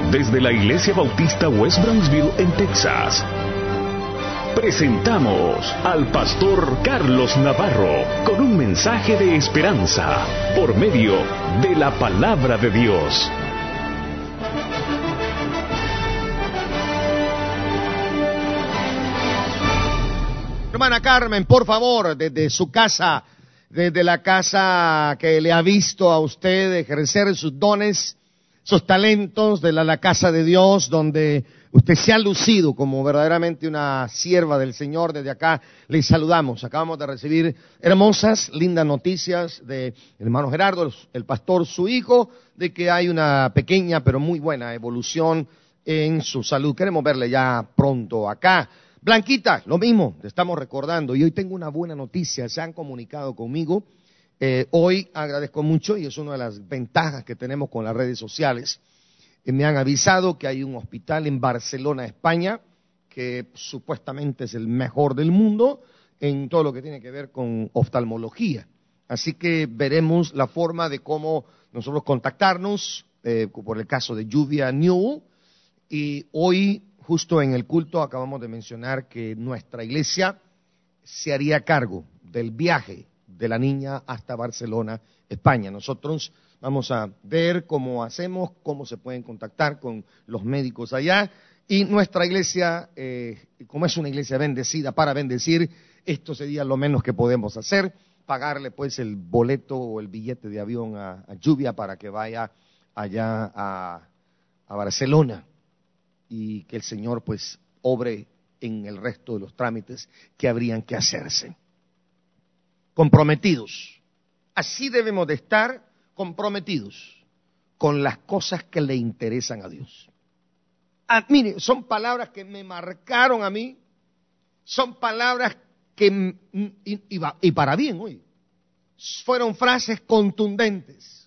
Desde la Iglesia Bautista West Brownsville en Texas, presentamos al pastor Carlos Navarro con un mensaje de esperanza por medio de la palabra de Dios. Hermana Carmen, por favor, desde su casa, desde la casa que le ha visto a usted ejercer sus dones, sus talentos, de la casa de Dios, donde usted se ha lucido como verdaderamente una sierva del Señor. Desde acá le saludamos. Acabamos de recibir hermosas, lindas noticias de hermano Gerardo, el pastor, su hijo, de que hay una pequeña pero muy buena evolución en su salud. Queremos verle ya pronto acá. Blanquita, lo mismo, te estamos recordando, y hoy tengo una buena noticia, se han comunicado conmigo, hoy agradezco mucho, y es una de las ventajas que tenemos con las redes sociales, me han avisado que hay un hospital en Barcelona, España, que supuestamente es el mejor del mundo en todo lo que tiene que ver con oftalmología, así que veremos la forma de cómo nosotros contactarnos, por el caso de Lluvia New, y hoy justo en el culto acabamos de mencionar que nuestra iglesia se haría cargo del viaje de la niña hasta Barcelona, España. Nosotros vamos a ver cómo hacemos, cómo se pueden contactar con los médicos allá. Y nuestra iglesia, como es una iglesia bendecida para bendecir, esto sería lo menos que podemos hacer, pagarle pues el boleto o el billete de avión a Lluvia para que vaya allá a Barcelona. Y que el Señor pues obre en el resto de los trámites que habrían que hacerse. Comprometidos. Así debemos de estar, comprometidos con las cosas que le interesan a Dios. Mire, son palabras que me marcaron a mí, son palabras que, y para bien hoy, fueron frases contundentes.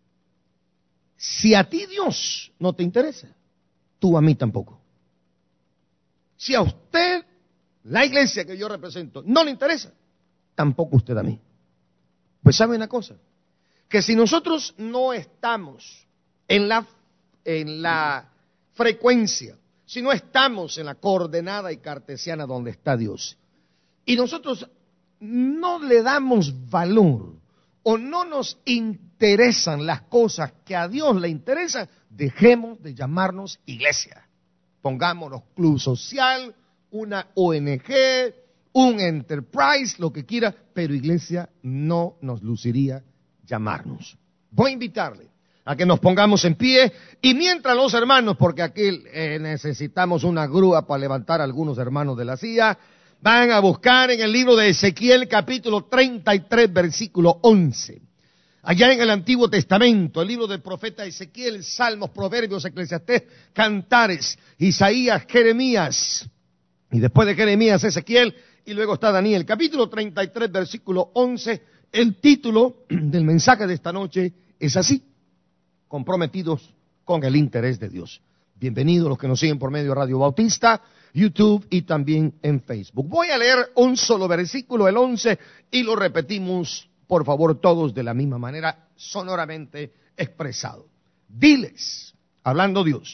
Si a ti Dios no te interesa, tú a mí tampoco. Si a usted, la iglesia que yo represento, no le interesa, tampoco usted a mí. Pues sabe una cosa, que si nosotros no estamos en la frecuencia, si no estamos en la coordenada y cartesiana donde está Dios, y nosotros no le damos valor o no nos interesan las cosas que a Dios le interesan, dejemos de llamarnos iglesia. Pongámonos club social, una ONG, un enterprise, lo que quiera, pero iglesia no nos luciría llamarnos. Voy a invitarle a que nos pongamos en pie, y mientras los hermanos, porque aquí necesitamos una grúa para levantar a algunos hermanos de la silla, van a buscar en el libro de Ezequiel capítulo 33 versículo 11. Allá en el Antiguo Testamento, el libro del profeta Ezequiel, Salmos, Proverbios, Eclesiastés, Cantares, Isaías, Jeremías, y después de Jeremías, Ezequiel, y luego está Daniel. Capítulo 33, versículo 11, el título del mensaje de esta noche es así: comprometidos con el interés de Dios. Bienvenidos los que nos siguen por medio de Radio Bautista, YouTube y también en Facebook. Voy a leer un solo versículo, el 11, y lo repetimos, por favor, todos de la misma manera, sonoramente expresado. Diles, hablando Dios: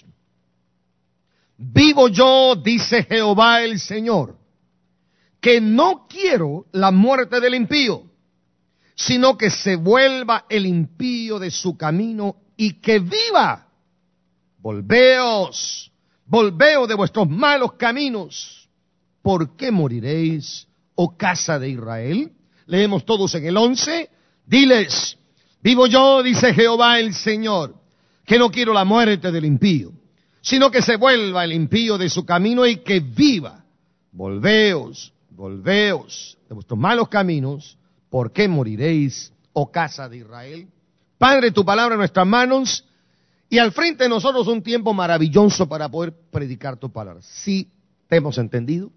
vivo yo, dice Jehová el Señor, que no quiero la muerte del impío, sino que se vuelva el impío de su camino y que viva. Volveos de vuestros malos caminos. ¿Por qué moriréis, oh casa de Israel? Leemos todos en el 11. Diles, vivo yo, dice Jehová el Señor, que no quiero la muerte del impío, sino que se vuelva el impío de su camino y que viva. Volveos de vuestros malos caminos. ¿Por qué moriréis, oh casa de Israel? Padre, tu palabra en nuestras manos, y al frente de nosotros un tiempo maravilloso para poder predicar tu palabra. Sí, te hemos entendido.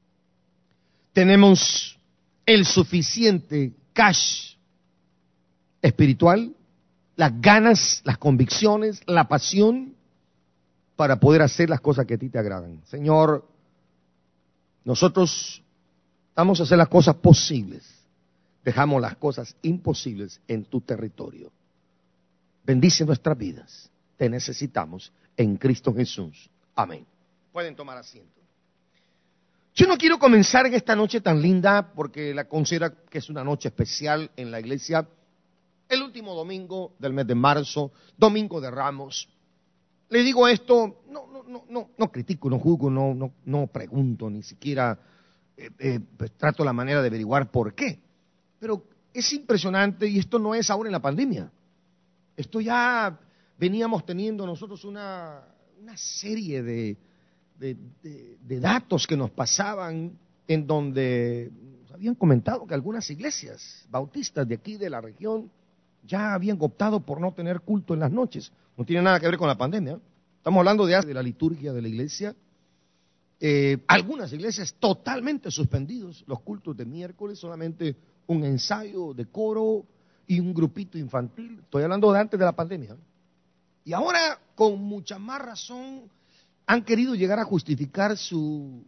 Tenemos el suficiente cash espiritual, las ganas, las convicciones, la pasión para poder hacer las cosas que a ti te agradan. Señor, nosotros vamos a hacer las cosas posibles. Dejamos las cosas imposibles en tu territorio. Bendice nuestras vidas. te necesitamos en Cristo Jesús. Amén. Pueden tomar asiento. Yo no quiero comenzar en esta noche tan linda porque la considero que es una noche especial en la iglesia. El último domingo del mes de marzo, domingo de Ramos. Le digo esto, no critico, no juzgo, no pregunto, ni siquiera pues trato la manera de averiguar por qué. Pero es impresionante, y esto no es ahora en la pandemia. Esto ya veníamos teniendo nosotros una serie de datos que nos pasaban en donde habían comentado que algunas iglesias bautistas de aquí de la región ya habían optado por no tener culto en las noches. No tiene nada que ver con la pandemia. Estamos hablando de la liturgia de la iglesia. Algunas iglesias totalmente suspendidos los cultos de miércoles, solamente un ensayo de coro y un grupito infantil. Estoy hablando de antes de la pandemia. Y ahora, con mucha más razón, han querido llegar a justificar su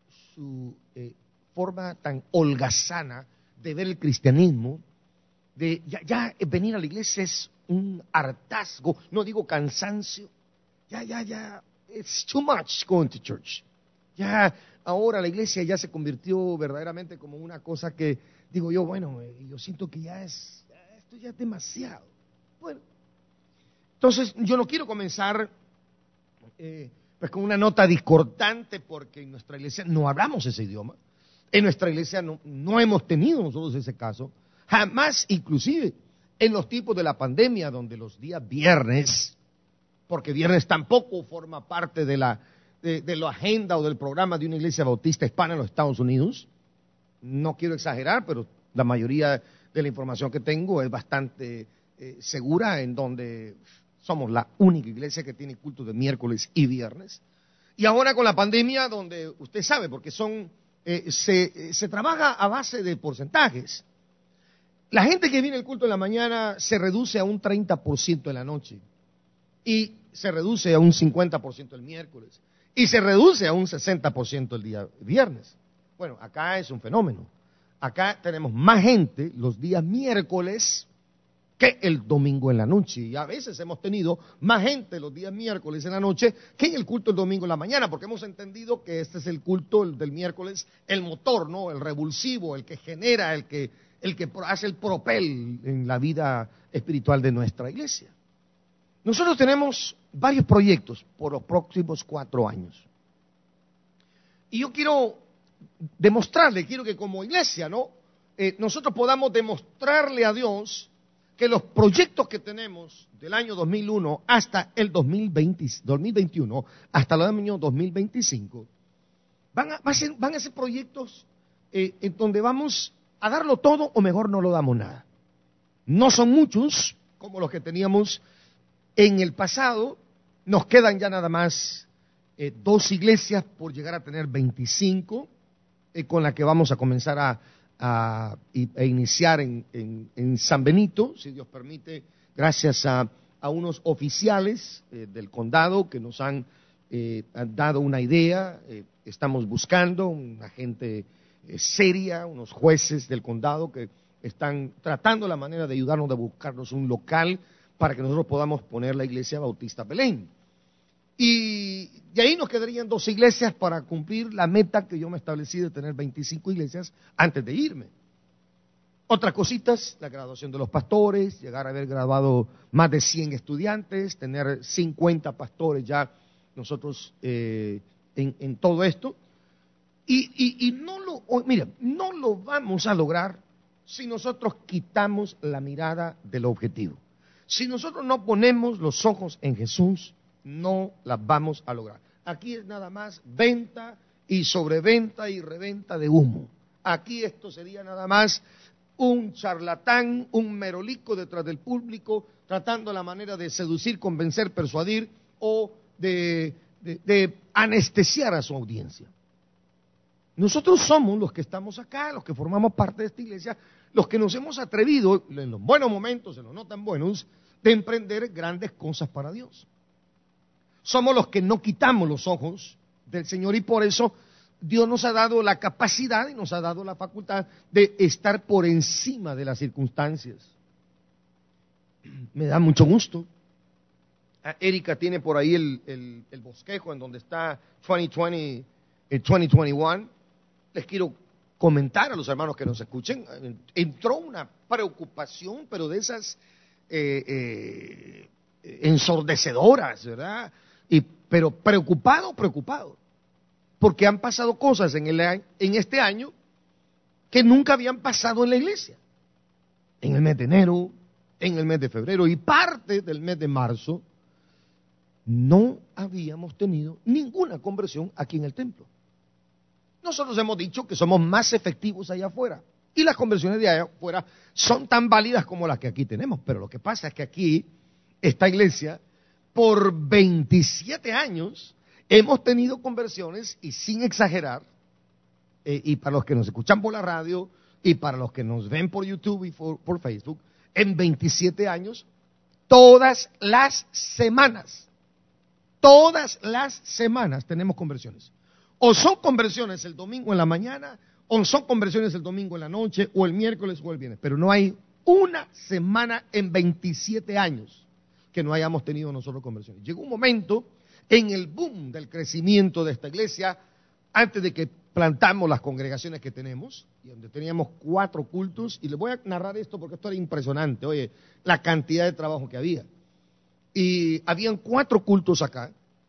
forma tan holgazana de ver el cristianismo, de ya venir a la iglesia es un hartazgo, no digo cansancio, ya, it's too much going to church. Ya ahora la iglesia ya se convirtió verdaderamente como una cosa que, digo yo, bueno, yo siento que esto ya es demasiado. Bueno, entonces yo no quiero comenzar pues con una nota discordante porque en nuestra iglesia no hablamos ese idioma. En nuestra iglesia no hemos tenido nosotros ese caso. Jamás, inclusive, en los tiempos de la pandemia, donde los días viernes, porque viernes tampoco forma parte de la agenda o del programa de una iglesia bautista hispana en los Estados Unidos. No quiero exagerar, pero la mayoría de la información que tengo es bastante segura, en donde somos la única iglesia que tiene culto de miércoles y viernes. Y ahora con la pandemia, donde usted sabe, porque se trabaja a base de porcentajes. La gente que viene al culto en la mañana se reduce a un 30% en la noche. Y se reduce a un 50% el miércoles. Y se reduce a un 60% el día viernes. Bueno, acá es un fenómeno. Acá tenemos más gente los días miércoles que el domingo en la noche. Y a veces hemos tenido más gente los días miércoles en la noche que en el culto el domingo en la mañana, porque hemos entendido que este es el culto del miércoles, el motor, ¿no? El revulsivo, el que genera, el que hace el propel en la vida espiritual de nuestra iglesia. Nosotros tenemos varios proyectos por los próximos 4 años. Y yo quiero quiero que como iglesia, ¿no? Nosotros podamos demostrarle a Dios que los proyectos que tenemos del año 2001 hasta el 2021, hasta el año 2025, van a ser proyectos en donde vamos a darlo todo o mejor no lo damos nada. No son muchos como los que teníamos en el pasado, nos quedan ya nada más 2 iglesias por llegar a tener 25, con la que vamos a comenzar a iniciar en San Benito, si Dios permite, gracias a unos oficiales del condado que nos han dado una idea. Estamos buscando una gente seria, unos jueces del condado que están tratando la manera de ayudarnos a buscarnos un local para que nosotros podamos poner la iglesia Bautista Belén. Y de ahí nos quedarían 2 iglesias para cumplir la meta que yo me establecí de tener 25 iglesias antes de irme. Otras cositas, la graduación de los pastores, llegar a haber graduado más de 100 estudiantes, tener 50 pastores ya nosotros en todo esto. Y no lo vamos a lograr si nosotros quitamos la mirada del objetivo. Si nosotros no ponemos los ojos en Jesús, no las vamos a lograr. Aquí es nada más venta y sobreventa y reventa de humo. Aquí esto sería nada más un charlatán, un merolico detrás del público, tratando la manera de seducir, convencer, persuadir o de anestesiar a su audiencia. Nosotros somos los que estamos acá, los que formamos parte de esta iglesia, los que nos hemos atrevido, en los buenos momentos, en los no tan buenos, de emprender grandes cosas para Dios. Somos los que no quitamos los ojos del Señor y por eso Dios nos ha dado la capacidad y nos ha dado la facultad de estar por encima de las circunstancias. Me da mucho gusto Erika tiene por ahí el bosquejo en donde está 2020, 2021. Les quiero comentar a los hermanos que nos escuchen, entró una preocupación, pero de esas ensordecedoras, ¿verdad? Pero preocupado, porque han pasado cosas en este año que nunca habían pasado en la iglesia. En el mes de enero, en el mes de febrero y parte del mes de marzo, no habíamos tenido ninguna conversión aquí en el templo. Nosotros hemos dicho que somos más efectivos allá afuera y las conversiones de allá afuera son tan válidas como las que aquí tenemos, pero lo que pasa es que aquí, esta iglesia, por 27 años hemos tenido conversiones y sin exagerar, y para los que nos escuchan por la radio y para los que nos ven por YouTube y por Facebook, en 27 años, todas las semanas tenemos conversiones. O son conversiones el domingo en la mañana, o son conversiones el domingo en la noche, o el miércoles o el viernes. Pero no hay una semana en 27 años que no hayamos tenido nosotros conversiones. Llegó un momento en el boom del crecimiento de esta iglesia, antes de que plantamos las congregaciones que tenemos, y donde teníamos 4 cultos, y les voy a narrar esto porque esto era impresionante, oye, la cantidad de trabajo que había. Y habían 4 cultos acá.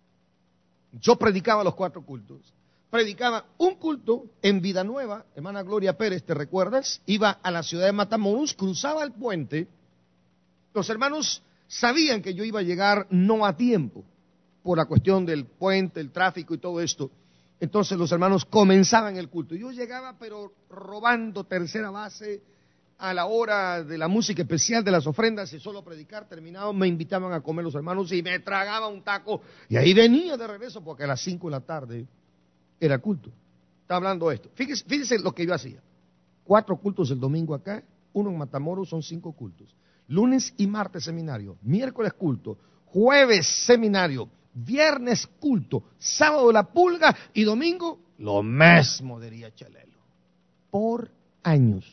Yo predicaba los 4 cultos. Predicaba un culto en Vida Nueva, hermana Gloria Pérez, ¿te recuerdas? Iba a la ciudad de Matamoros, cruzaba el puente. Los hermanos sabían que yo iba a llegar no a tiempo, por la cuestión del puente, el tráfico y todo esto. Entonces los hermanos comenzaban el culto. Yo llegaba, pero robando tercera base, a la hora de la música especial de las ofrendas y solo predicar terminado, me invitaban a comer los hermanos y me tragaba un taco. Y ahí venía de regreso porque a las 5 de la tarde era culto. Está hablando esto. Fíjese lo que yo hacía. 4 cultos el domingo acá, 1 en Matamoros, son 5 cultos. Lunes y martes seminario, miércoles culto, jueves seminario, viernes culto, sábado la pulga y domingo lo mismo, diría Chelelo. Por años.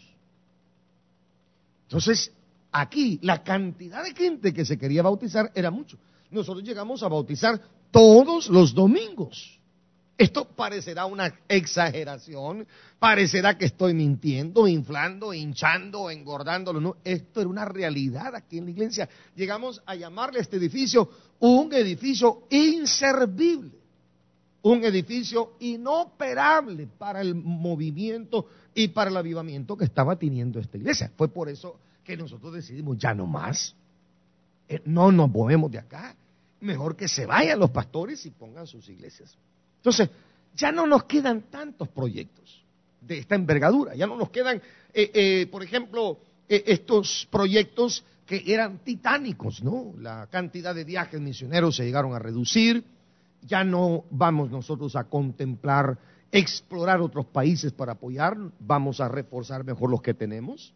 Entonces, aquí la cantidad de gente que se quería bautizar era mucho. Nosotros llegamos a bautizar todos los domingos. Esto parecerá una exageración, parecerá que estoy mintiendo, inflando, hinchando, engordándolo. No, esto era una realidad aquí en la iglesia. Llegamos a llamarle a este edificio un edificio inservible, un edificio inoperable para el movimiento y para el avivamiento que estaba teniendo esta iglesia. Fue por eso que nosotros decidimos ya no más, no nos movemos de acá, mejor que se vayan los pastores y pongan sus iglesias. Entonces, ya no nos quedan tantos proyectos de esta envergadura, ya no nos quedan, por ejemplo, estos proyectos que eran titánicos, ¿no? La cantidad de viajes misioneros se llegaron a reducir, ya no vamos nosotros a contemplar, explorar otros países para apoyar, vamos a reforzar mejor los que tenemos.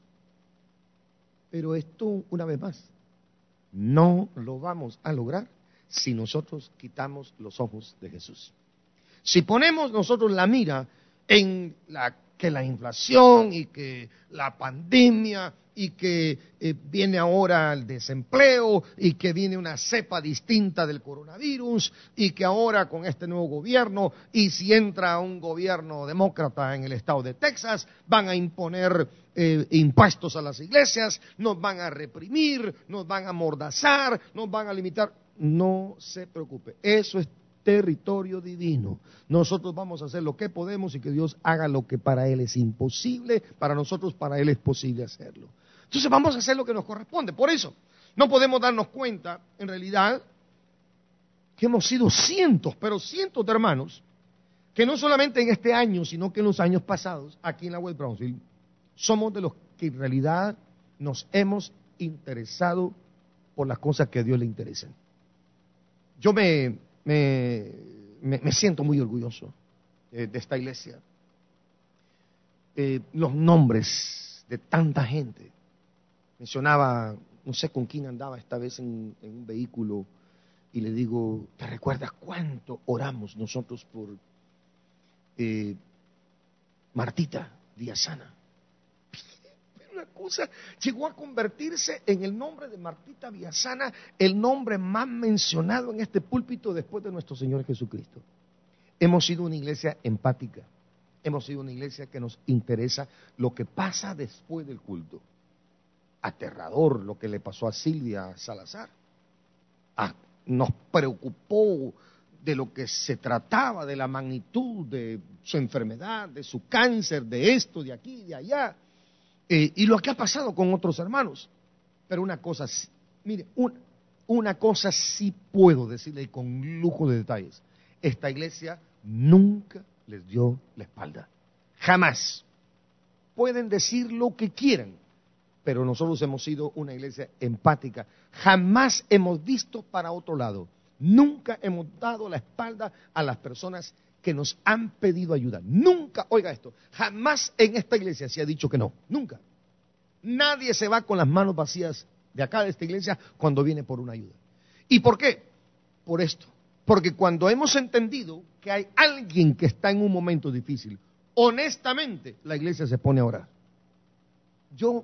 Pero esto, una vez más, no lo vamos a lograr si nosotros quitamos los ojos de Jesús. Si ponemos nosotros la mira en que la inflación y que la pandemia y que viene ahora el desempleo y que viene una cepa distinta del coronavirus y que ahora con este nuevo gobierno y si entra un gobierno demócrata en el estado de Texas van a imponer impuestos a las iglesias, nos van a reprimir, nos van a amordazar, nos van a limitar. No se preocupe, eso es territorio divino. Nosotros vamos a hacer lo que podemos y que Dios haga lo que para Él es imposible, para nosotros, para Él es posible hacerlo. Entonces vamos a hacer lo que nos corresponde. Por eso, no podemos darnos cuenta, en realidad, que hemos sido cientos, pero cientos de hermanos, que no solamente en este año, sino que en los años pasados, aquí en la West Brownsville, somos de los que en realidad nos hemos interesado por las cosas que a Dios le interesan. Yo me siento muy orgulloso de esta iglesia. Los nombres de tanta gente. Mencionaba, no sé con quién andaba esta vez en un vehículo y le digo, ¿te recuerdas cuánto oramos nosotros por Martita Díazana? Una excusa llegó a convertirse en el nombre de Martita Villasana, el nombre más mencionado en este púlpito después de nuestro Señor Jesucristo. Hemos sido una iglesia empática, hemos sido una iglesia que nos interesa lo que pasa después del culto. Aterrador lo que le pasó a Silvia Salazar. Nos preocupó de lo que se trataba, de la magnitud de su enfermedad, de su cáncer, de esto, de aquí, de allá, y lo que ha pasado con otros hermanos. Pero una cosa, mire, una cosa sí puedo decirle con lujo de detalles. Esta iglesia nunca les dio la espalda. Jamás. Pueden decir lo que quieran, pero nosotros hemos sido una iglesia empática. Jamás hemos visto para otro lado. Nunca hemos dado la espalda a las personas que nos han pedido ayuda. Nunca, oiga esto, jamás en esta iglesia se ha dicho que no. Nunca. Nadie se va con las manos vacías de acá de esta iglesia cuando viene por una ayuda. ¿Y por qué? Por esto. Porque cuando hemos entendido que hay alguien que está en un momento difícil, honestamente la iglesia se pone a orar. Yo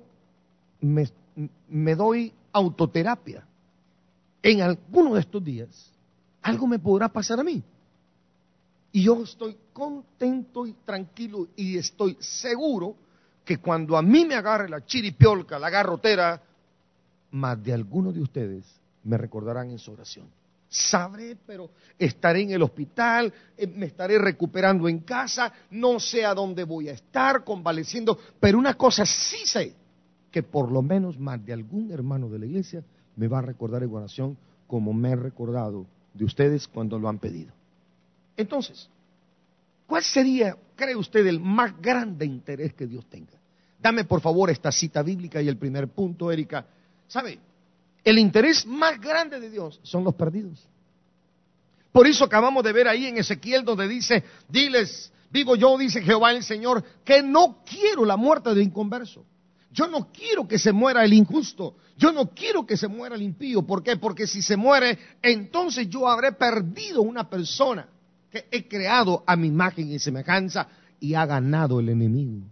me doy autoterapia. En alguno de estos días, algo me podrá pasar a mí. Y yo estoy contento y tranquilo y estoy seguro que cuando a mí me agarre la chiripiolca, la garrotera, más de algunos de ustedes me recordarán en su oración. Sabré, pero estaré en el hospital, me estaré recuperando en casa, no sé a dónde voy a estar, convaleciendo, pero una cosa sí sé, que por lo menos más de algún hermano de la iglesia me va a recordar en oración como me he recordado de ustedes cuando lo han pedido. Entonces, ¿cuál sería, cree usted, el más grande interés que Dios tenga? Dame por favor esta cita bíblica y el primer punto, Erika. ¿Sabe? El interés más grande de Dios son los perdidos. Por eso acabamos de ver ahí en Ezequiel donde dice, diles, vivo yo, dice Jehová el Señor, que no quiero la muerte de inconverso. Yo no quiero que se muera el injusto. Yo no quiero que se muera el impío. ¿Por qué? Porque si se muere, entonces yo habré perdido una persona que he creado a mi imagen y semejanza y ha ganado el enemigo.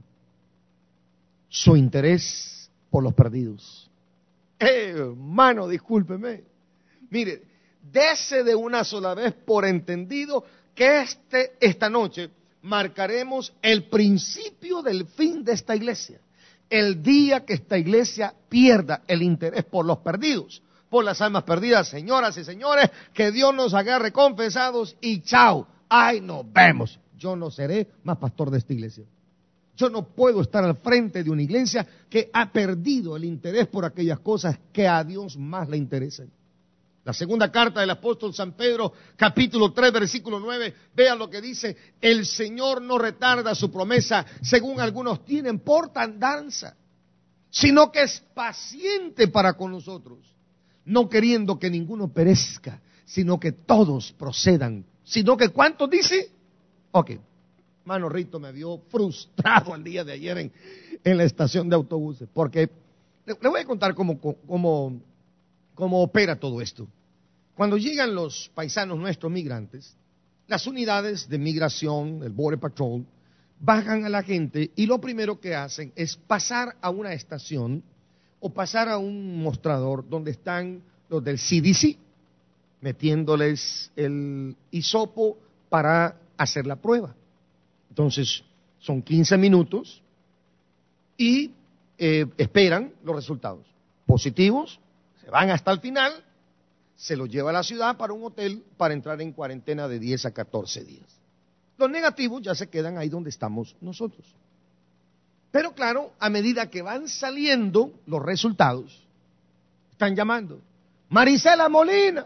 Su interés por los perdidos. Hermano, discúlpeme. Mire, dese de una sola vez por entendido que esta noche marcaremos el principio del fin de esta iglesia. El día que esta iglesia pierda el interés por los perdidos, por las almas perdidas, señoras y señores, que Dios nos agarre confesados y chao, ay, nos vemos. Yo no seré más pastor de esta iglesia. Yo no puedo estar al frente de una iglesia que ha perdido el interés por aquellas cosas que a Dios más le interesan. La segunda carta del apóstol San Pedro, capítulo 3, versículo 9, vean lo que dice, el Señor no retarda su promesa, según algunos tienen por tardanza, sino que es paciente para con nosotros, no queriendo que ninguno perezca, sino que todos procedan. Sino que, ¿cuántos dice? Ok, hermano Rito me vio frustrado el día de ayer en la estación de autobuses, porque le voy a contar cómo opera todo esto. Cuando llegan los paisanos nuestros migrantes, las unidades de migración, el Border Patrol, bajan a la gente y lo primero que hacen es pasar a una estación o pasar a un mostrador donde están los del CDC, metiéndoles el hisopo para hacer la prueba. Entonces, son 15 minutos y esperan los resultados. Positivos, se van hasta el final, se los lleva a la ciudad para un hotel para entrar en cuarentena de 10 a 14 días. Los negativos ya se quedan ahí donde estamos nosotros. Pero claro, a medida que van saliendo los resultados, están llamando. Marisela Molina.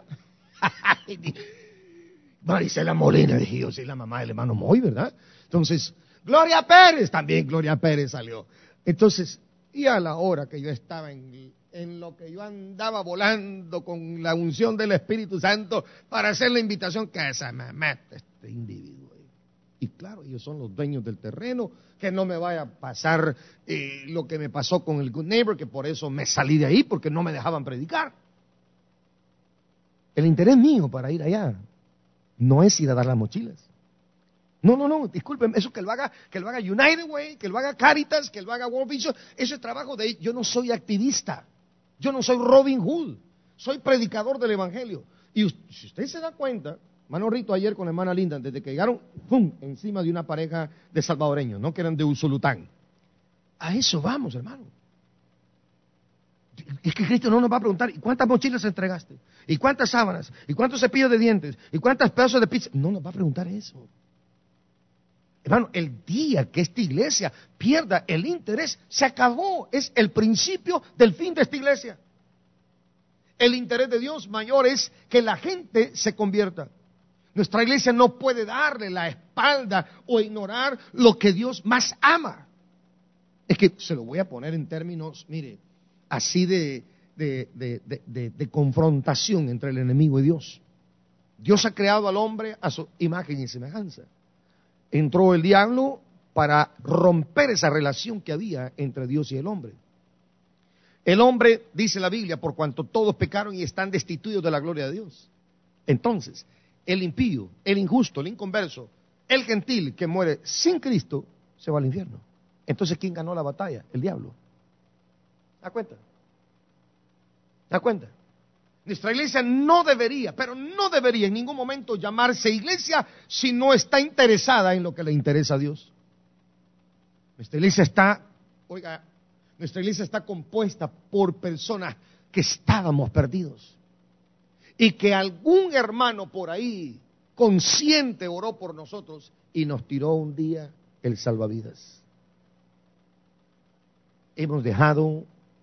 Marisela Molina, dije yo, sí, la mamá del hermano Moy, ¿verdad? Entonces, Gloria Pérez, también Gloria Pérez salió. Entonces, y a la hora que yo estaba en lo que yo andaba volando con la unción del Espíritu Santo para hacer la invitación, que se me mete este individuo. Y claro, ellos son los dueños del terreno, que no me vaya a pasar lo que me pasó con el Good Neighbor, que por eso me salí de ahí, porque no me dejaban predicar. El interés mío para ir allá no es ir a dar las mochilas, No, disculpen, eso que lo haga United Way, que lo haga Caritas, que lo haga World Vision, eso es trabajo de ellos. Yo no soy activista, yo no soy Robin Hood, soy predicador del Evangelio. Y si usted se da cuenta, hermano Rito ayer con la hermana Linda, desde que llegaron, ¡pum!, encima de una pareja de salvadoreños, ¿no?, que eran de Usulután. A eso vamos, hermano. Es que Cristo no nos va a preguntar, ¿y cuántas mochilas entregaste? ¿Y cuántas sábanas? ¿Y cuántos cepillos de dientes? ¿Y cuántos pedazos de pizza? No nos va a preguntar eso. Hermano, el día que esta iglesia pierda el interés, se acabó. Es el principio del fin de esta iglesia. El interés de Dios mayor es que la gente se convierta. Nuestra iglesia no puede darle la espalda o ignorar lo que Dios más ama. Es que se lo voy a poner en términos, mire, así de confrontación entre el enemigo y Dios. Dios ha creado al hombre a su imagen y semejanza. Entró el diablo para romper esa relación que había entre Dios y el hombre. El hombre, dice la Biblia, por cuanto todos pecaron y están destituidos de la gloria de Dios. Entonces, el impío, el injusto, el inconverso, el gentil que muere sin Cristo, se va al infierno. Entonces, ¿quién ganó la batalla? El diablo. ¿Da cuenta? ¿Da cuenta? Nuestra iglesia no debería, pero no debería en ningún momento llamarse iglesia si no está interesada en lo que le interesa a Dios. Nuestra iglesia está compuesta por personas que estábamos perdidos y que algún hermano por ahí consciente oró por nosotros y nos tiró un día el salvavidas. Hemos dejado,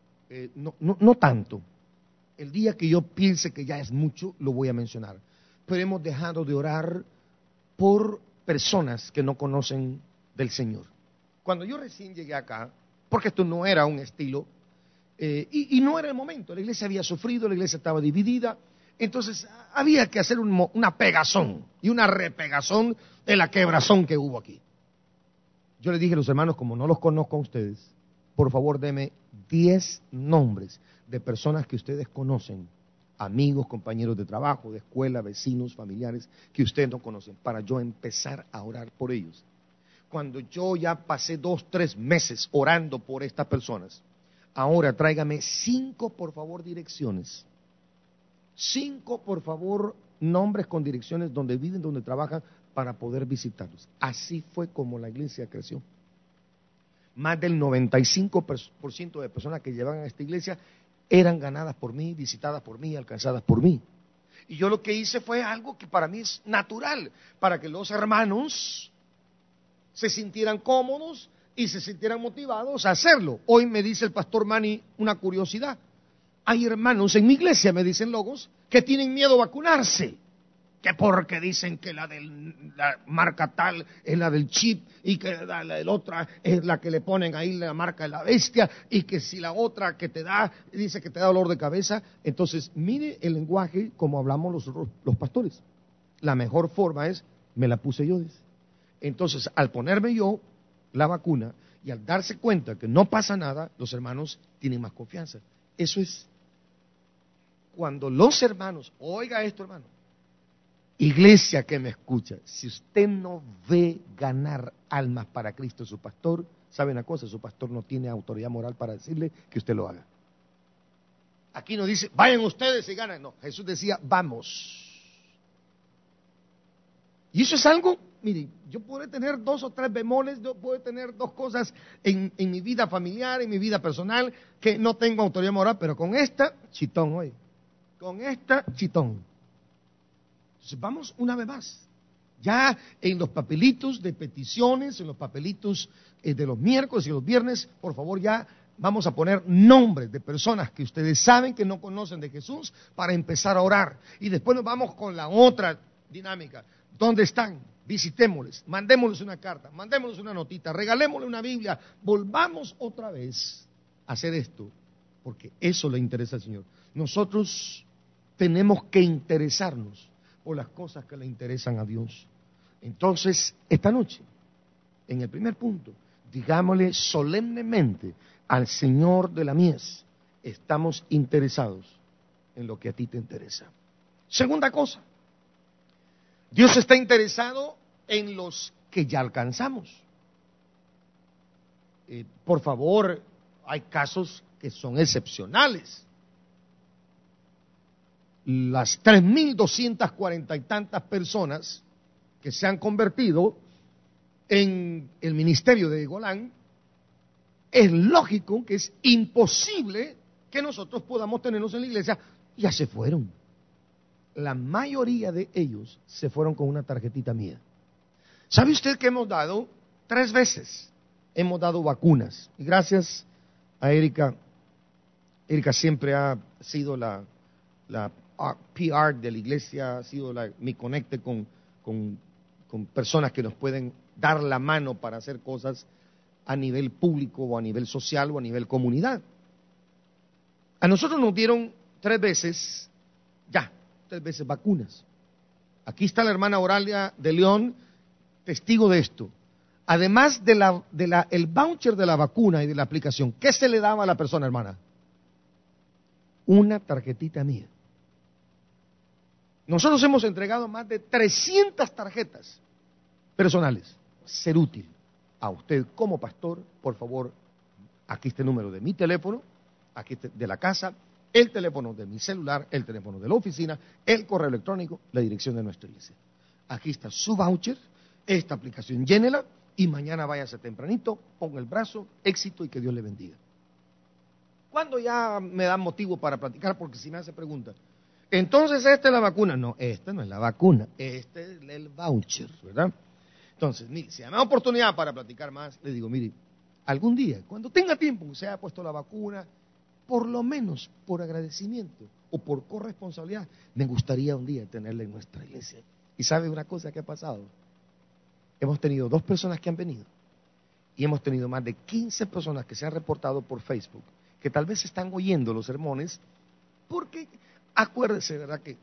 no tanto. El día que yo piense que ya es mucho, lo voy a mencionar. Pero hemos dejado de orar por personas que no conocen del Señor. Cuando yo recién llegué acá, porque esto no era un estilo, y no era el momento, la iglesia había sufrido, la iglesia estaba dividida, entonces había que hacer una pegazón y una repegazón de la quebrazón que hubo aquí. Yo les dije a los hermanos, como no los conozco a ustedes, por favor deme 10 nombres de personas que ustedes conocen, amigos, compañeros de trabajo, de escuela, vecinos, familiares, que ustedes no conocen, para yo empezar a orar por ellos. Cuando yo ya pasé 2, 3 meses orando por estas personas, ahora tráigame 5, por favor, direcciones. 5, por favor, nombres con direcciones donde viven, donde trabajan, para poder visitarlos. Así fue como la iglesia creció. Más del 95% de personas que llevan a esta iglesia eran ganadas por mí, visitadas por mí, alcanzadas por mí. Y yo lo que hice fue algo que para mí es natural, para que los hermanos se sintieran cómodos y se sintieran motivados a hacerlo. Hoy me dice el pastor Manny una curiosidad. Hay hermanos en mi iglesia, me dicen logos, que tienen miedo a vacunarse. Que porque dicen que la marca tal es la del chip y que la otra es la que le ponen ahí la marca de la bestia y que si la otra que te da, dice que te da dolor de cabeza. Entonces, mire el lenguaje como hablamos los pastores. La mejor forma es, me la puse yo. Dice. Entonces, al ponerme yo la vacuna y al darse cuenta que no pasa nada, los hermanos tienen más confianza. Eso es. Cuando los hermanos, oiga esto hermano, iglesia que me escucha, si usted no ve ganar almas para Cristo su pastor, ¿sabe una cosa? Su pastor no tiene autoridad moral para decirle que usted lo haga. Aquí no dice, vayan ustedes y ganan. No, Jesús decía, vamos. Y eso es algo, miren, yo puedo tener 2 o 3 bemoles, yo puedo tener 2 cosas en mi vida familiar, en mi vida personal, que no tengo autoridad moral, pero con esta, chitón hoy. Con esta, chitón. Entonces vamos una vez más, ya en los papelitos de peticiones, en los papelitos de los miércoles y los viernes, por favor ya vamos a poner nombres de personas que ustedes saben que no conocen de Jesús para empezar a orar. Y después nos vamos con la otra dinámica. ¿Dónde están? Visitémosles, mandémosles una carta, mandémosles una notita, regalémosle una Biblia, volvamos otra vez a hacer esto, porque eso le interesa al Señor. Nosotros tenemos que interesarnos por las cosas que le interesan a Dios. Entonces, esta noche, en el primer punto, digámosle solemnemente al Señor de la mies, estamos interesados en lo que a ti te interesa. Segunda cosa, Dios está interesado en los que ya alcanzamos. Por favor, hay casos que son excepcionales. Las 3.240 y tantas personas que se han convertido en el ministerio de Golán, es lógico que es imposible que nosotros podamos tenerlos en la iglesia. Ya se fueron. La mayoría de ellos se fueron con una tarjetita mía. ¿Sabe usted que hemos dado 3 veces? Hemos dado vacunas. Y gracias a Erika. Erika siempre ha sido la PR de la iglesia, ha sido mi conecte con personas que nos pueden dar la mano para hacer cosas a nivel público o a nivel social o a nivel comunidad. A nosotros nos dieron 3 veces, 3 veces vacunas. Aquí está la hermana Oralia de León, testigo de esto. Además el voucher de la vacuna y de la aplicación, ¿qué se le daba a la persona, hermana? Una tarjetita mía. Nosotros hemos entregado más de 300 tarjetas personales. Ser útil a usted como pastor, por favor, aquí está el número de mi teléfono, aquí está de la casa, el teléfono de mi celular, el teléfono de la oficina, el correo electrónico, la dirección de nuestra iglesia. Aquí está su voucher, esta aplicación, llénela y mañana váyase tempranito, ponga el brazo, éxito y que Dios le bendiga. ¿Cuándo ya me dan motivo para platicar? Porque si me hace pregunta, entonces esta es la vacuna. No, esta no es la vacuna, este es el voucher, ¿verdad? Entonces, mire, si me da oportunidad para platicar más, le digo, mire, algún día, cuando tenga tiempo, se haya puesto la vacuna, por lo menos por agradecimiento o por corresponsabilidad, me gustaría un día tenerla en nuestra iglesia. ¿Y sabe una cosa que ha pasado? Hemos tenido 2 personas que han venido y hemos tenido más de 15 personas que se han reportado por Facebook, que tal vez están oyendo los sermones, porque acuérdese, ¿verdad?, que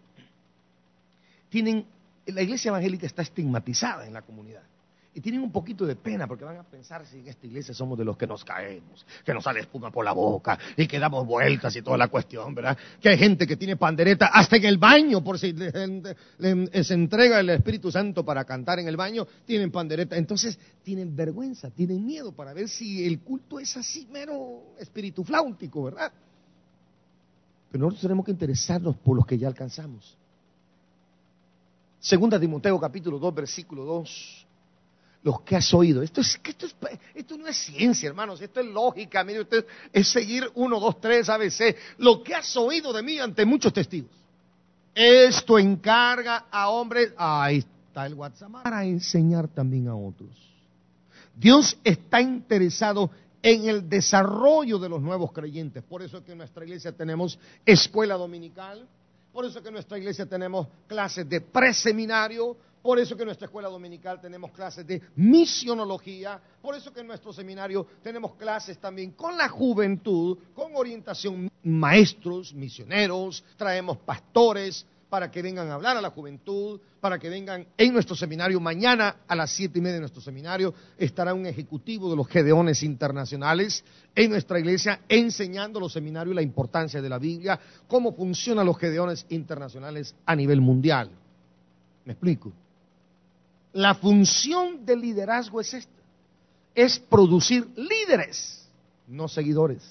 la iglesia evangélica está estigmatizada en la comunidad. Y tienen un poquito de pena porque van a pensar si en esta iglesia somos de los que nos caemos, que nos sale espuma por la boca y que damos vueltas y toda la cuestión, ¿verdad? Que hay gente que tiene pandereta hasta en el baño, por si se entrega el Espíritu Santo para cantar en el baño, tienen pandereta. Entonces tienen vergüenza, tienen miedo para ver si el culto es así mero espíritu flautico, ¿verdad? Pero nosotros tenemos que interesarnos por los que ya alcanzamos. Segunda Timoteo capítulo 2, versículo 2. Los que has oído. Esto no es ciencia, hermanos, esto es lógica. Mire usted, es seguir 1, 2, 3, ABC. Lo que has oído de mí ante muchos testigos. Esto encarga a hombres, ahí está el WhatsApp, para enseñar también a otros. Dios está interesado en el desarrollo de los nuevos creyentes. Por eso es que en nuestra iglesia tenemos escuela dominical. Por eso que en nuestra iglesia tenemos clases de preseminario. Por eso que en nuestra escuela dominical tenemos clases de misionología. Por eso que en nuestro seminario tenemos clases también con la juventud, con orientación, maestros, misioneros, traemos pastores para que vengan a hablar a la juventud, para que vengan en nuestro seminario. Mañana a las 7:30 de nuestro seminario estará un ejecutivo de los Gedeones Internacionales en nuestra iglesia enseñando los seminarios la importancia de la Biblia, cómo funcionan los Gedeones Internacionales a nivel mundial. ¿Me explico? La función del liderazgo es esta, es producir líderes, no seguidores.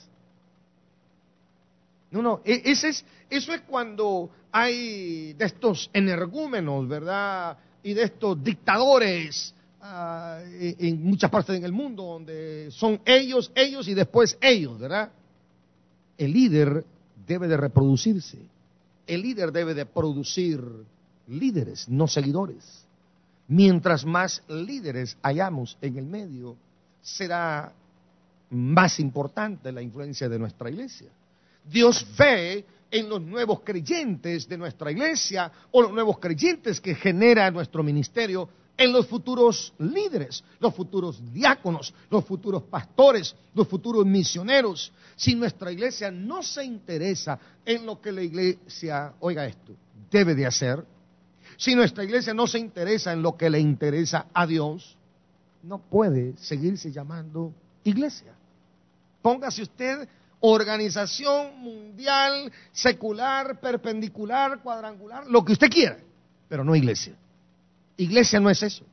Eso es cuando hay de estos energúmenos, ¿verdad? Y de estos dictadores en muchas partes del mundo, donde son ellos y después ellos, ¿verdad? El líder debe de reproducirse, el líder debe de producir líderes, no seguidores. Mientras más líderes hayamos en el medio, será más importante la influencia de nuestra iglesia. Dios ve en los nuevos creyentes de nuestra iglesia o los nuevos creyentes que genera nuestro ministerio en los futuros líderes, los futuros diáconos, los futuros pastores, los futuros misioneros. Si nuestra iglesia no se interesa en lo que la iglesia, oiga esto, debe de hacer, si nuestra iglesia no se interesa en lo que le interesa a Dios, no puede seguirse llamando iglesia. Póngase usted organización mundial, secular, perpendicular, cuadrangular, lo que usted quiera, pero no iglesia. Iglesia no es eso.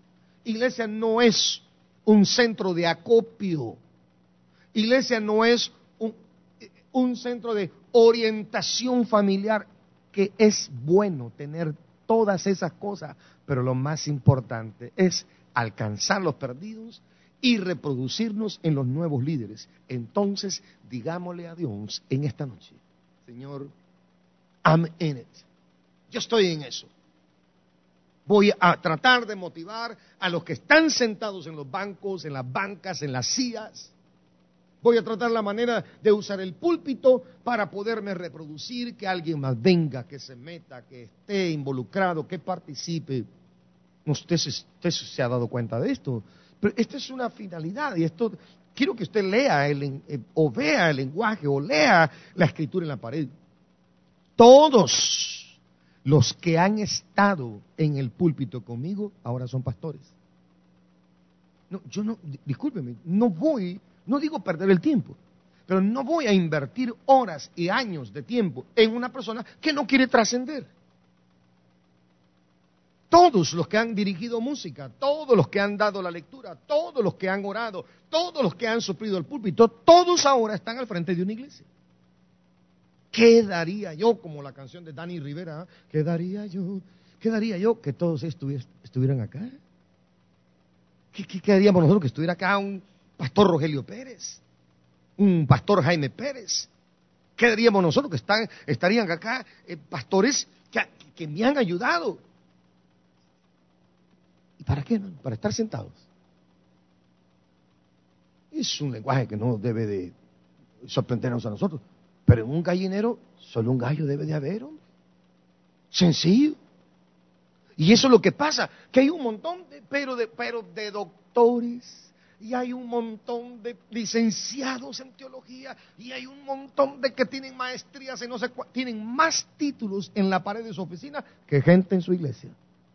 Iglesia no es un centro de acopio. Iglesia no es un centro de orientación familiar, que es bueno tener todas esas cosas, pero lo más importante es alcanzar los perdidos y reproducirnos en los nuevos líderes. Entonces, digámosle a Dios en esta noche: Señor, I'm in it. Yo estoy en eso. Voy a tratar de motivar a los que están sentados en los bancos, en las bancas, en las sillas. Voy a tratar la manera de usar el púlpito para poderme reproducir, que alguien más venga, que se meta, que esté involucrado, que participe. Usted se ha dado cuenta de esto. Pero esta es una finalidad, y esto quiero que usted lea o vea el lenguaje o lea la escritura en la pared. Todos los que han estado en el púlpito conmigo ahora son pastores. No, yo no, discúlpeme, no digo perder el tiempo, pero no voy a invertir horas y años de tiempo en una persona que no quiere trascender. Todos los que han dirigido música, todos los que han dado la lectura, todos los que han orado, todos los que han suplido el púlpito, todos ahora están al frente de una iglesia. ¿Qué daría yo, como la canción de Dani Rivera, qué daría yo que todos estuvieran acá? ¿Qué haríamos nosotros que estuviera acá un pastor Rogelio Pérez, un pastor Jaime Pérez? ¿Qué haríamos nosotros que estarían acá pastores que me han ayudado? ¿Y para qué? No? Para estar sentados. Es un lenguaje que no debe de sorprendernos a nosotros. Pero en un gallinero, solo un gallo debe de haber, hombre. Sencillo. Y eso es lo que pasa, que hay un montón de doctores, y hay un montón de licenciados en teología, y hay un montón de que tienen maestrías en no sé cuál, tienen más títulos en la pared de su oficina que gente en su iglesia.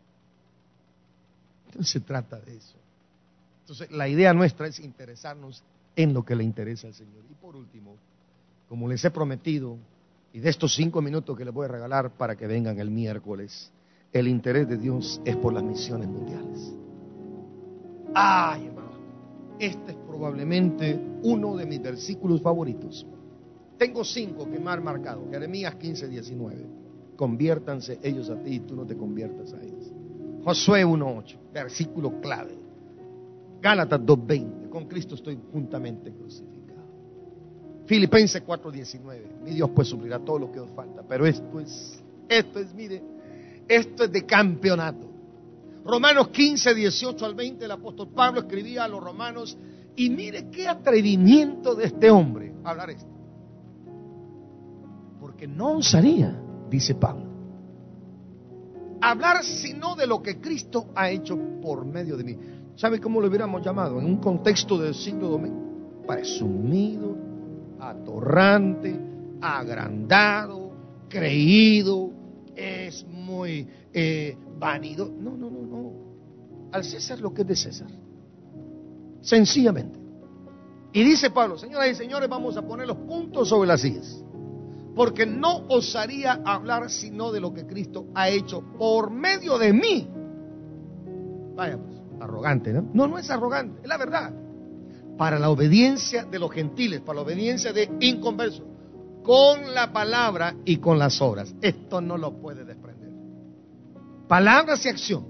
No se trata de eso. Entonces, la idea nuestra es interesarnos en lo que le interesa al Señor. Y por último, como les he prometido, y de estos 5 minutos que les voy a regalar para que vengan el miércoles, el interés de Dios es por las misiones mundiales. Ay, hermano, este es probablemente uno de mis versículos favoritos. Tengo 5 que me han marcado. Jeremías 15:19. Conviértanse ellos a ti y tú no te conviertas a ellos. Josué 1:8, versículo clave. Gálatas 2:20. Con Cristo estoy juntamente crucificado. Filipenses 4:19. Mi Dios pues suplirá todo lo que os falta. Pero esto es, mire, esto es de campeonato. Romanos 15:18 al 20, el apóstol Pablo escribía a los romanos, y mire qué atrevimiento de este hombre hablar esto. Porque no osaría, dice Pablo, hablar sino de lo que Cristo ha hecho por medio de mí. ¿Sabe cómo lo hubiéramos llamado? En un contexto del siglo domingo, presumido, atorrante, agrandado, creído, es muy vanido. No. Al César lo que es de César. Sencillamente. Y dice Pablo, señoras y señores, vamos a poner los puntos sobre las sillas. Porque no osaría hablar sino de lo que Cristo ha hecho por medio de mí. Vaya pues, arrogante, ¿no? No es arrogante, es la verdad. Para la obediencia de los gentiles, para la obediencia de inconversos, con la palabra y con las obras. Esto no lo puede desprender. Palabras y acción,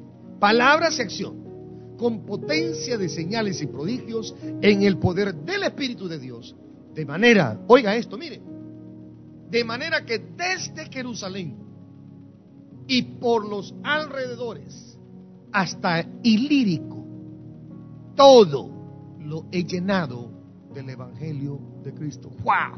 con potencia de señales y prodigios en el poder del Espíritu de Dios. De manera, oiga esto, mire, de manera que desde Jerusalén y por los alrededores hasta Ilírico, todo lo he llenado del Evangelio de Cristo. ¡Wow!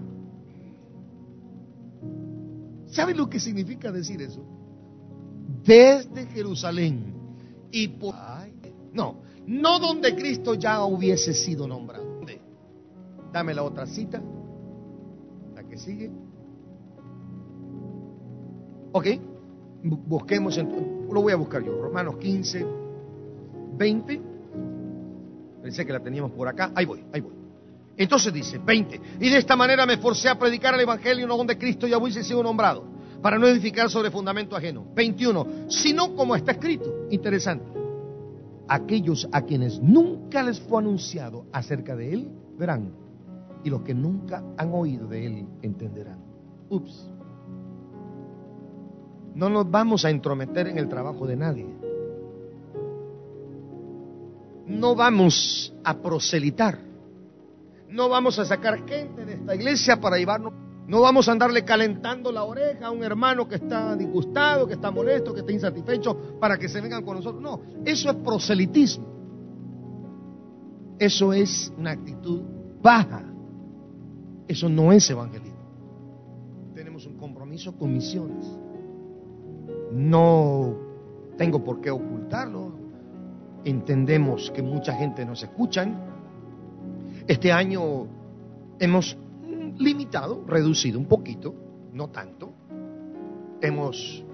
¿Saben lo que significa decir eso? Desde Jerusalén y por... No donde Cristo ya hubiese sido nombrado. Dame la otra cita, la que sigue. Ok, busquemos, lo voy a buscar yo, Romanos 15:20. Pensé que la teníamos por acá, ahí voy. Entonces dice, 20, y de esta manera me forcé a predicar el Evangelio no donde Cristo ya hubiese sido nombrado, para no edificar sobre fundamento ajeno. 21, sino como está escrito. Interesante. aquellos a quienes nunca les fue anunciado acerca de Él, verán, y los que nunca han oído de Él, entenderán. Ups. No nos vamos a entrometer en el trabajo de nadie. No vamos a proselitar. No vamos a sacar gente de esta iglesia para llevarnos. No vamos a andarle calentando la oreja a un hermano que está disgustado, que está molesto, que está insatisfecho, para que se vengan con nosotros. No, eso es proselitismo. Eso es una actitud baja. Eso no es evangelismo. Tenemos un compromiso con misiones. No tengo por qué ocultarlo. Entendemos que mucha gente nos escucha. Este año hemos limitado, reducido un poquito, no tanto. Hemos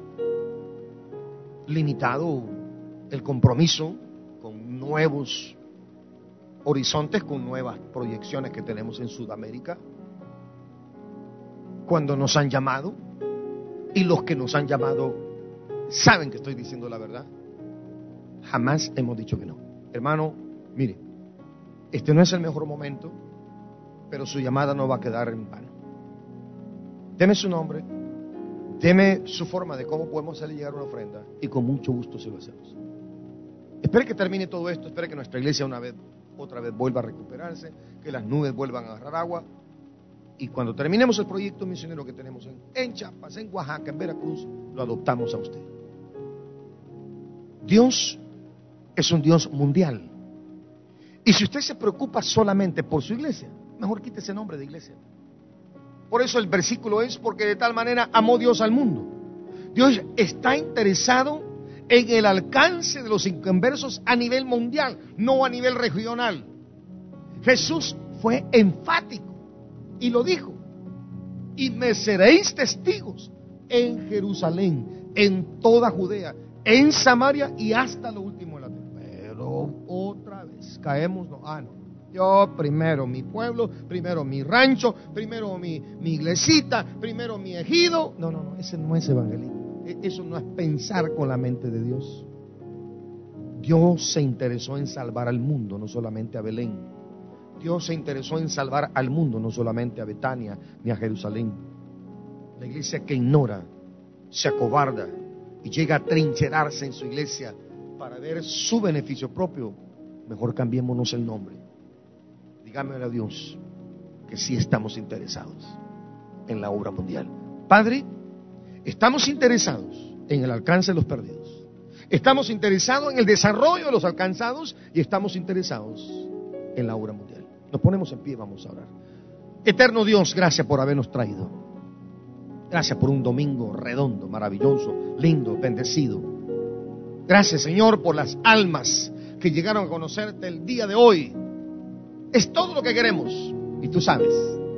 limitado el compromiso con nuevos horizontes, con nuevas proyecciones que tenemos en Sudamérica. Cuando nos han llamado, y los que nos han llamado saben que estoy diciendo la verdad, jamás hemos dicho que no. Hermano, mire, este no es el mejor momento, pero su llamada no va a quedar en vano. Deme su nombre, deme su forma de cómo podemos hacerle llegar una ofrenda, y con mucho gusto se lo hacemos. Espere que termine todo esto, espere que nuestra iglesia otra vez vuelva a recuperarse, que las nubes vuelvan a agarrar agua, y cuando terminemos el proyecto misionero que tenemos en Chiapas, en Oaxaca, en Veracruz, lo adoptamos a usted. Dios es un Dios mundial. Y si usted se preocupa solamente por su iglesia, mejor quite ese nombre de iglesia. Por eso el versículo es: porque de tal manera amó Dios al mundo. Dios está interesado en el alcance de los inconversos a nivel mundial, no a nivel regional. Jesús fue enfático y lo dijo: y me seréis testigos en Jerusalén, en toda Judea, en Samaria y hasta lo último de la tierra. Pero otra vez caemos, no. Yo primero mi pueblo, primero mi rancho, primero mi iglesita, primero mi ejido. No, ese no es evangelismo. Eso no es pensar con la mente de Dios. Dios se interesó en salvar al mundo, no solamente a Belén. Dios se interesó en salvar al mundo, no solamente a Betania ni a Jerusalén. La iglesia que ignora, se acobarda y llega a trincherarse en su iglesia para ver su beneficio propio, mejor cambiémonos el nombre. Dígame a Dios que sí estamos interesados en la obra mundial. Padre, estamos interesados en el alcance de los perdidos. Estamos interesados en el desarrollo de los alcanzados y estamos interesados en la obra mundial. Nos ponemos en pie, vamos a orar. Eterno Dios, gracias por habernos traído. Gracias por un domingo redondo, maravilloso, lindo, bendecido. Gracias, Señor, por las almas que llegaron a conocerte el día de hoy. Es todo lo que queremos. Y tú sabes,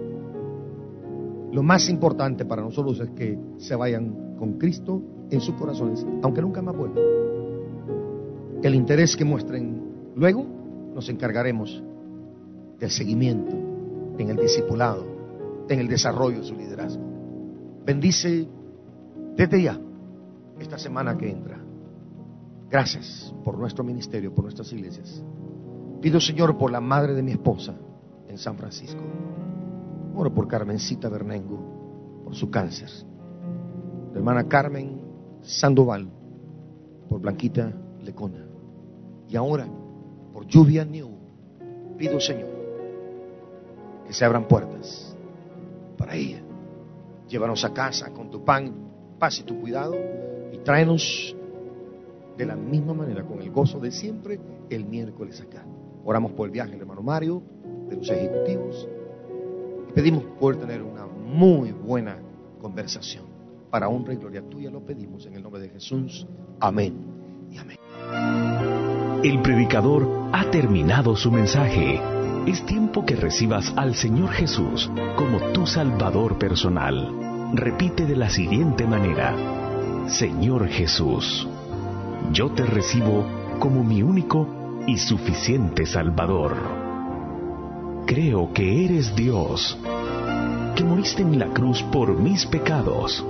lo más importante para nosotros es que se vayan con Cristo en sus corazones, aunque nunca más vuelvan. El interés que muestren luego, nos encargaremos del seguimiento, en el discipulado, en el desarrollo de su liderazgo. Bendice desde ya esta semana que entra. Gracias por nuestro ministerio, por nuestras iglesias. Pido, Señor, por la madre de mi esposa en San Francisco. Oro por Carmencita Bernengo, por su cáncer. La hermana Carmen Sandoval, por Blanquita Lecona. Y ahora, por Lluvia New, pido, Señor, que se abran puertas para ella. Llévanos a casa con tu pan, paz y tu cuidado, y tráenos de la misma manera, con el gozo de siempre, el miércoles acá. Oramos por el viaje del hermano Mario, de los ejecutivos, y pedimos poder tener una muy buena conversación. Para honra y gloria tuya lo pedimos en el nombre de Jesús. Amén y amén. El predicador ha terminado su mensaje. Es tiempo que recibas al Señor Jesús como tu Salvador personal. Repite de la siguiente manera: Señor Jesús, yo te recibo como mi único y suficiente Salvador. Creo que eres Dios, que moriste en la cruz por mis pecados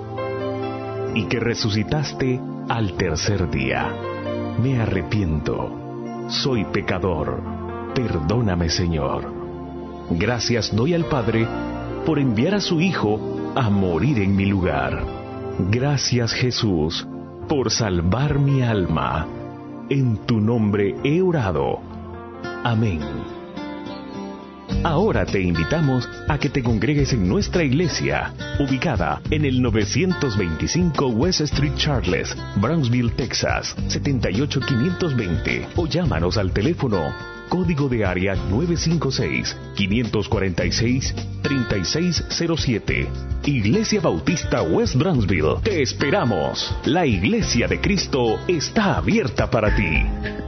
y que resucitaste al tercer día. Me arrepiento. soy pecador. Perdóname, Señor. Gracias doy al Padre por enviar a su Hijo a morir en mi lugar. Gracias, Jesús, por salvar mi alma. En tu nombre he orado. Amén. Ahora te invitamos a que te congregues en nuestra iglesia, ubicada en el 925 West Street Charles, Brownsville, Texas, 78520, o llámanos al teléfono código de área 956-546-3607. Iglesia Bautista West Brownsville. Te esperamos. La Iglesia de Cristo está abierta para ti.